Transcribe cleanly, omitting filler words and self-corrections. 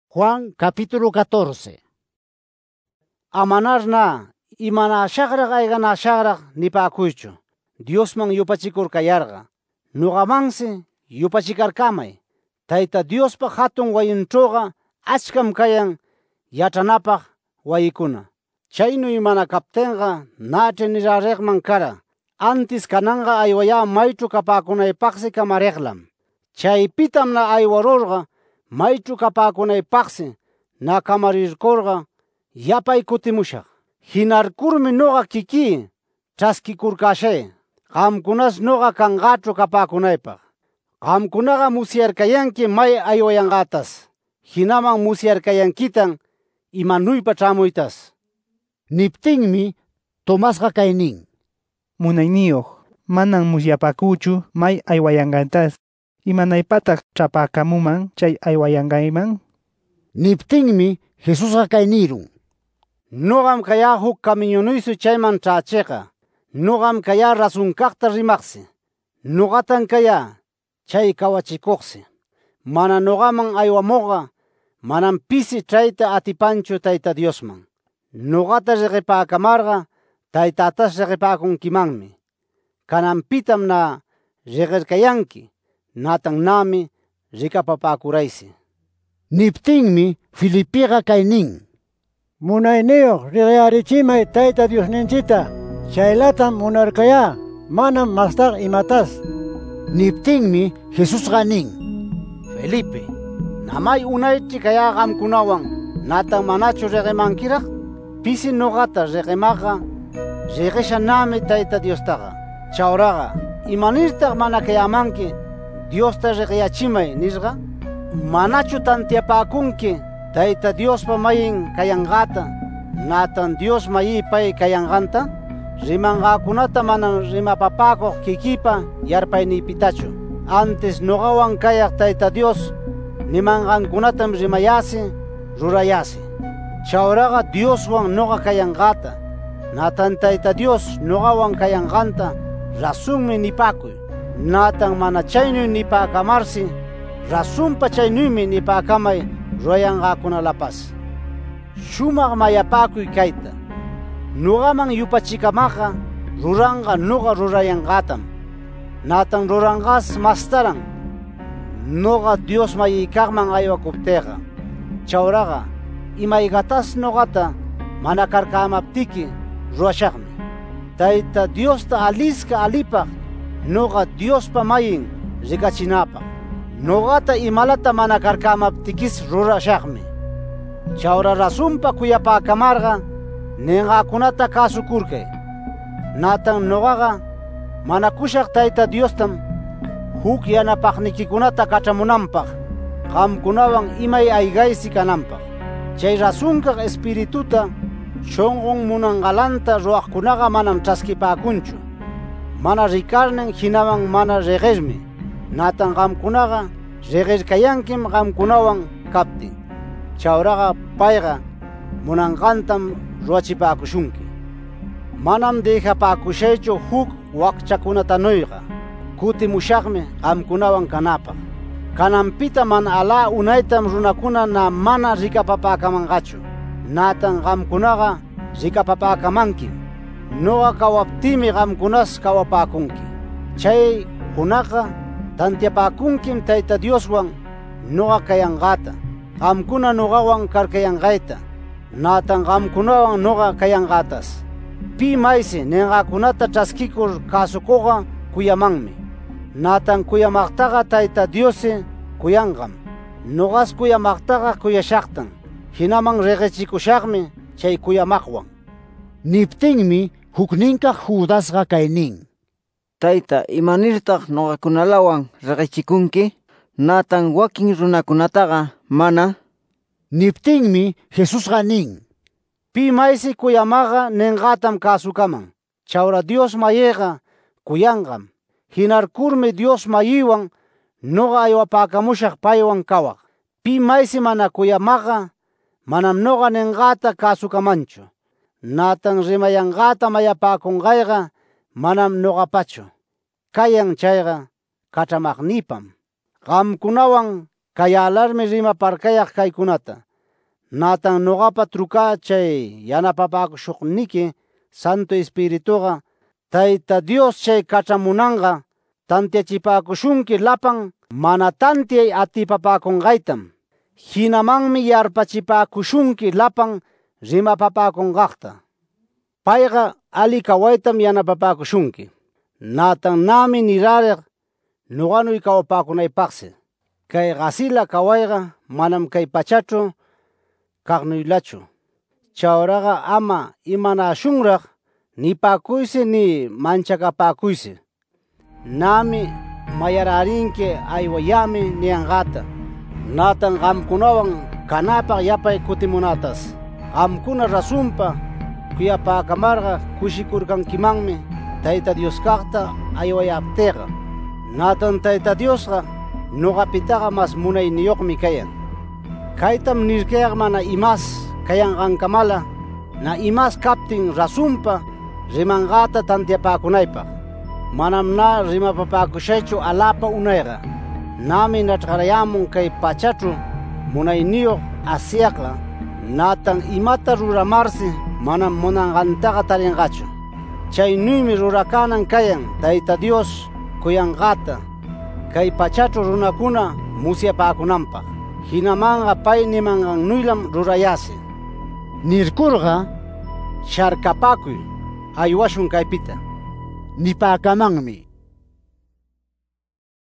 Juan capítulo 14. Amanarna imana ashagraq aygana ashagraq nipaakuychu. Diosman yupachikurkayarqa. Nuqamansi yupachikarkamay. Tayta Diospa hatun wayinchuqa achkam kayan yach'anapaq wayikuna. Chaynuy mana kaptinqa nach'i nirariqman kara. Antis kananqa aywayá maychu kapakunaypaqsi kamariqlam. Chaypitam na aywarurqa maychu kapakunaypaqsi na kamarirkurqa yapay kutimushaq. Hinarkurmi nuqa kikí ch'askikurkashay. Qamkunas nuqa kanqachu kapakunaypaq. Qamkunaqa musyarkayanki may aywayanqatas. Hinaman musyarkayankitan imanuypa ch'amuytas. Niptinmi Tomasqa kay nin: Munayniyuq, manan musyapakuchu may aywayanqantas. Imanaypataq ch'apakamuman chay aywayanqayman? Niptinmi Jesusqa kay nirun: Nuqam kayá huk kamiñunuysi chayman ch'achiqa. Nuqam kayá rasun kaqta rimaqsi. Nuqatan kayá chay kawachikuqsi. Mana nuqaman aywamuqqa manam pisi chayta atipanchu Tayta Diosman. Nuqata riqipäkamarqa Taytatas riqipäkunkimanmi. Kananpitam na riqirkayanki. Natan nami rikapapäkuraysi. Niptinmi Felipiqa kay nin: Munayniyuq riqyarichimay Tayta Diosninchita. Chaylatam munarkayá, manam mastaq imatas. Niptinmi Jesusqa nin: Felipe, namay unaychi kayá qamkunawan natan manachu riqimankiraq? Pisi nuqata riqimaqa riqisha nami Tayta Diostaqa. Chawraqa imanirtaq mana kayamanki Diosta riqyachimay nirqa? Manachu tantiapakunki Tayta Diospa mayin kayanqata, natan Dios mayipay kayanqanta? Rimanqakunata manam rimapapakuq kikipa yarpayniypitachu. Antes nuqawan kayaq Tayta Dios nimanqankunatam rimayasi, rurayasi. Chawraqa Dioswan nuqa kayanqata, natan Tayta Dios nuqawan kayanqanta rasunmi nipakuy. Natan mana chaynuy nipakamarsi, rasunpa chaynuymi nipakamay rurayanqakunalapas. Shumaq mayapakuy kayta: Nuqaman yupachikamaqa ruranqa nuqa rurayanqatam. Natan ruranqas mastaran nuqa Dios mayiykaqman aywakuptiqa. Chawraqa imaygatas nuqata mana karkamaptiki rurashaqmi. Tayta Diosta alisca alipaq nuqa Diospa mayin rikachinapaq. Nuqata imalata mana karkamaptikis rurashaqmi. Chawra rasunpa kuyapäkamarqa ninqakunata kasukurkay. Natan nuqaqa manakushaq Tayta Diostam huk yanapaqnikikunata kach'amunanpaq, qamkunawan imay aygaysi kananpaq. Chay rasunkaq espirituta shunqun munanqalanta ruwaqkunaqa manam ch'askipäkunchu. Mana rikarnin hinaman mana riqirmi. Natan qamkunaqa riqirkayankim qamkunawan kaptin. Chawraqa payqa munanqantam ruwachipäkushunki. Manam dejapäkushaychu huk wakchakunatanuyqa. Kutimushaqmi qamkunawan kanapaq. Kananpita mana alá unaytam runakuna na mana rikapapäkamanqachu. Natan qamkunaqa rikapapäkamankim. Nuqa kawaptimi qamkunas kawapäkunki. Chay hunaqqa tantiapäkunkim Tayta Dioswan nuqa kayanqata, qamkuna nuqawan karkayanqayta, natan qamkunawan nuqa kayanqatas. Pi maysi ninqakunata ch'askikur kasukuqa kuyamanmi. Natan kuyamaqtaqa Tayta Diosi kuyanqam. Nuqas kuyamaqtaqa kuyashaqtan. Hinaman riqichikushaqmi chay kuyamaqwan. Niptinmi hukninkaq Judasqa kay nin: Tayta, imanirtaq nuqakunalawan riqichikunki, natan wakin runakunataqa mana? Niptinmi Jesusqa nin: Pi maysi kuyamaqa ninqatam kasukaman. Chawra Dios mayiyqa kuyanqam. Hinarkurmi Dios mayiywan nuqa aywapäkamushaq paywan kawaq. Pi maysi mana kuyamaqa manam nuqa ninqata kasukamanchu. Natan rimayanqata mayapäkunqayqa manam nuqapachu. Kayan chayqa kach'amaqnipam. Qamkunawan kayalarmi rimaparkayaq kaykunata. Natan noqapa truka chay yanapapakushuqniki Santo Espirituqa Tayta Dios chay kach'amunanqa tantiachipakushunki lapan mana tantiay atipapakunqaytam. Hinamanmi yarpachipakushunki lapan rimapapakunqaqta. Payqa ali kawaytam yanapapakushunki. Natan nami nirariq nuqanuy kawapakunaypaqsi. Kay qasila kawayqa manam kay pachachu kaqnuylachu. Chawraqa ama imanashunraq nipakuysi ni manchakapakuysi. Nami mayararinki aywayami niyanqata. Natan qamkunawan kanapaq yapay kutimunatas. Qamkuna rasunpa kuyapakamarqa kushikurkankimanmi Tayta Dios kaqta aywayaptiqa. Natan Tayta Diosqa nuqapitaqa mas munayniyuqmi kayan. Kaytam nirkayaq mana imas kayanqankamala na imas kaptin rasunpa rimanqata tantiapakunaypaq. Manam na rimapapakushaychu alapa unayqa. Nami nachqarayamun kay pachachru munayniyuq Asiaqqa. Natan imata ruramarsi manam munanqantaqa tarinqachu. Chaynuymi rurakanan kayan Tayta Dios kuyanqata kay pachachru runakuna musyapakunanpaq. Hinamanqa pay nimanqannuylam rurayasi. Nirkurqa Sharkapakuy, aywashun kaypita. nipakamanmi.